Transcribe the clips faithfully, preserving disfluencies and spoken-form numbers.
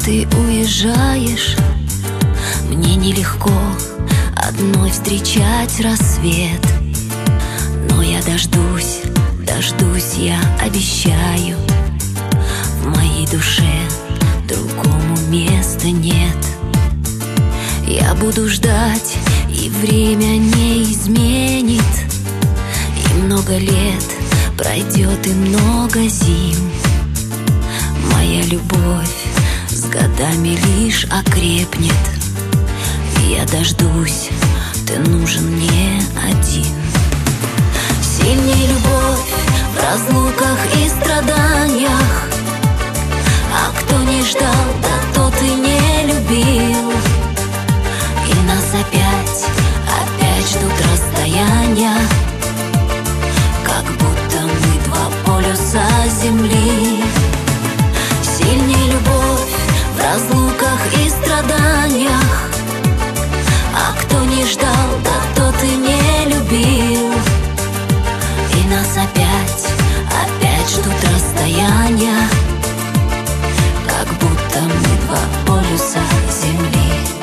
ты уезжаешь, мне нелегко одной встречать рассвет. Но я дождусь, дождусь, я обещаю. В моей душе другому места нет. Я буду ждать, и время не изменит. И много лет пройдет, и много зим. Моя любовь с годами лишь окрепнет. Я дождусь, ты нужен мне один. Сильней любовь в разлуках и страданиях. А кто не ждал, да тот и не любил. И нас опять, опять ждут расстояния, как будто мы два полюса земли. Сильней любовь в разлуках и страданиях. А кто не ждал, да тот и не любил. И нас опять, опять ждут расстояния, как будто мы два полюса земли.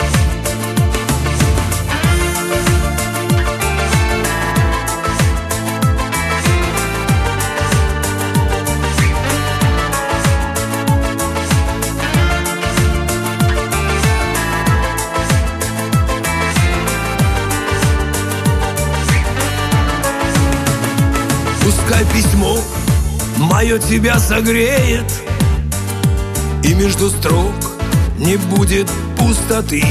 Пускай письмо мое тебя согреет, и между строк не будет пустоты.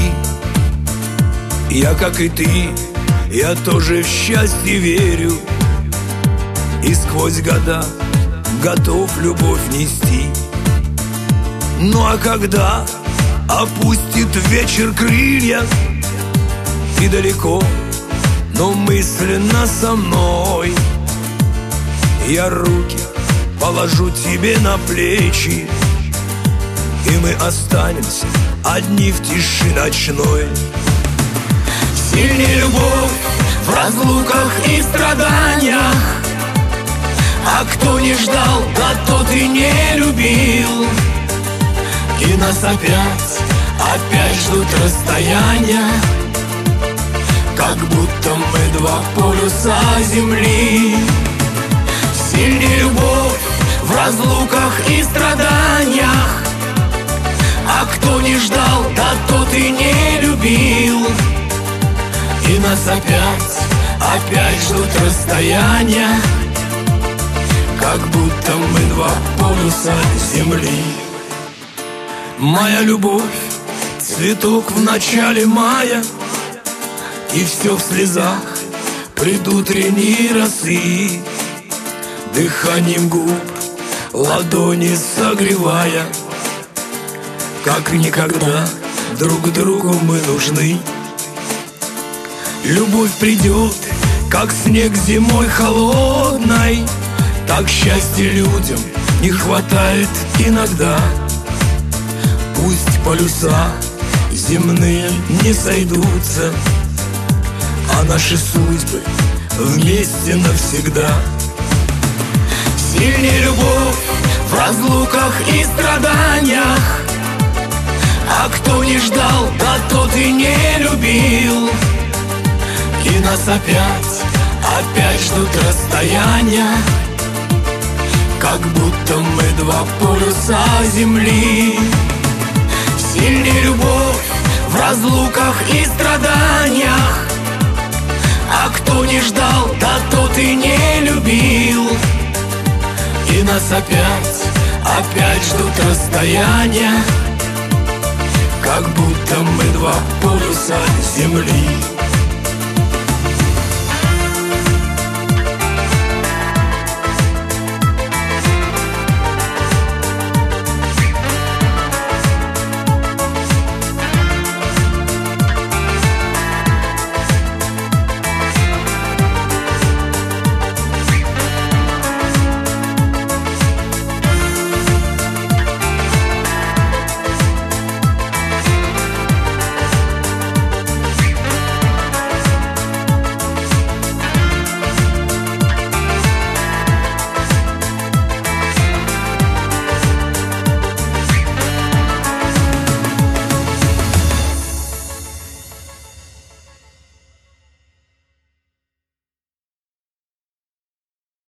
Я, как и ты, я тоже в счастье верю, и сквозь года готов любовь нести. Ну а когда опустит вечер крылья, ты далеко, но мысленно со мной, я руки положу тебе на плечи, и мы останемся одни в тиши ночной. Сильней любовь в разлуках и страданиях. А кто не ждал, да тот и не любил. И нас опять, опять ждут расстояния, как будто мы два полюса земли. Сильней любовь в разлуках и страданиях. А кто не ждал, да тот и не любил. И нас опять, опять ждут расстояния, как будто мы два полюса земли. Моя любовь, цветок в начале мая, и все в слезах предутренней росы. Дыханием губ ладони согревая, как никогда друг другу мы нужны. Любовь придет, как снег зимой холодной. Так счастья людям не хватает иногда. Пусть полюса земные не сойдутся, а наши судьбы вместе навсегда. Сильней любовь в разлуках и страданиях. А кто не ждал, да тот и не любил. И нас опять, опять ждут расстояния, как будто мы два полюса земли. Сильней любовь в разлуках и страданиях. А кто не ждал, да тот и не любил. И нас опять, опять ждут расстояния, как будто мы два полюса земли.